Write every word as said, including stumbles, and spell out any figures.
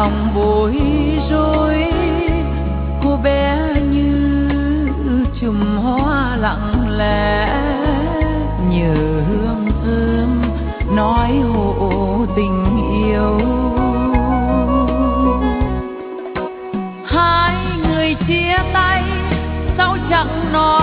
lòng bối rối. Cô bé như chùm hoa lặng lẽ, nhờ hương thơm nói hộ tình yêu. Hai người chia tay sao chẳng nói